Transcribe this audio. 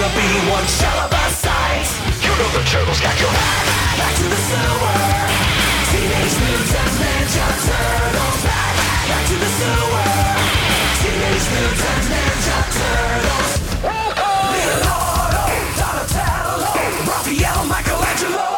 gonna be one shell of a sight. You know the turtles got your back to the sewer. Teenage Mutant Ninja Turtles. Back to the sewer. Teenage Mutant Ninja Turtles. Leonardo, Donatello, Raphael, Michelangelo.